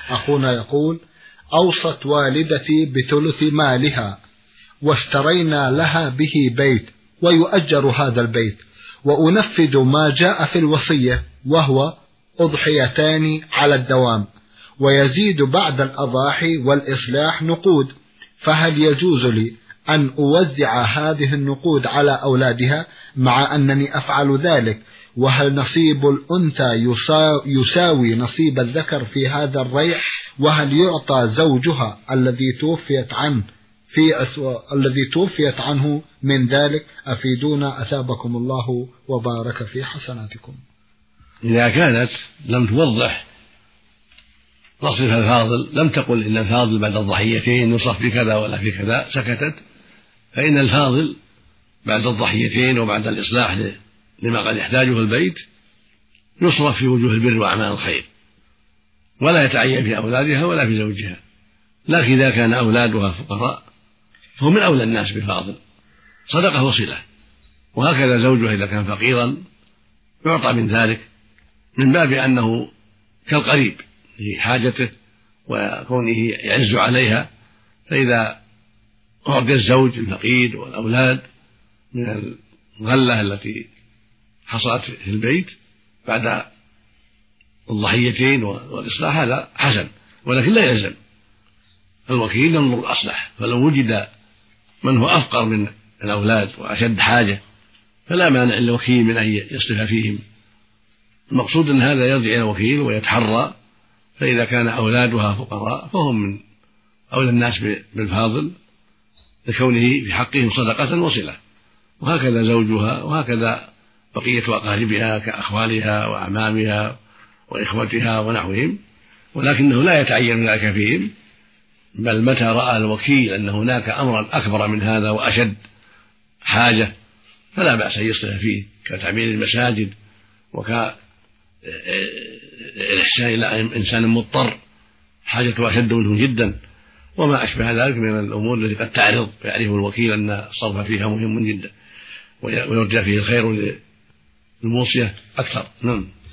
أخونا يقول: أوصت والدتي بثلث مالها واشترينا لها به بيت ويؤجر هذا البيت، وأنفذ ما جاء في الوصية وهو أضحيتان على الدوام، ويزيد بعد الأضاحي والإصلاح نقود، فهل يجوز لي أن أوزع هذه النقود على أولادها مع أنني أفعل ذلك؟ وهل نصيب الأنثى يساوي نصيب الذكر في هذا الريع؟ وهل يعطى زوجها الذي توفيت عنه من ذلك؟ أفيدونا أثابكم الله وبارك في حسناتكم. إذا كانت لم توضح نصف الفاضل، لم تقل إن الفاضل بعد الضحيتين يصرف في كذا ولا في كذا، سكتت، فإن الفاضل بعد الضحيتين وبعد الإصلاح لما قد يحتاجه البيت يصرف في وجوه البر وأعمال الخير، ولا يتعين في أولادها ولا في زوجها. لكن إذا كان أولادها فقراء فهم من أولى الناس بالفاضل، صدقة وصلة. وهكذا زوجها إذا كان فقيرا يعطى من ذلك، من باب أنه كالقريب في حاجته وكونه يعز عليها. فإذا أعطي الزوج الفقير والأولاد من الغلة التي حصلت في البيت بعد الضحيتين والإصلاح هذا حسن، ولكن لا يلزم. الوكيل ينظر الأصلح، فلو وجد من هو أفقر من الأولاد وأشد حاجة فلا مانع للوكيل من أن يصرف فيهم. المقصود أن هذا يرجع إلى الوكيل ويتحرى، فإذا كان أولادها فقراء فهم من أولى الناس بالفاضل لكونه في حقهم صدقة وصلة، وهكذا زوجها، وهكذا بقية أقاربها كأخوالها وأعمامها وإخوتها ونحوهم. ولكنه لا يتعين ذلك فيهم، بل متى رأى الوكيل أن هناك أمرا أكبر من هذا وأشد حاجة فلا بأس أن يصرف فيه، كتعمير المساجد وكالإحسان إلى إنسان مضطر حاجته أشد منه جدا، وما أشبه ذلك من الأمور التي قد تعرض فيعرف الوكيل أن الصرف فيها مهم جدا ويرجى فيه الخير للموصية أكثر. نعم.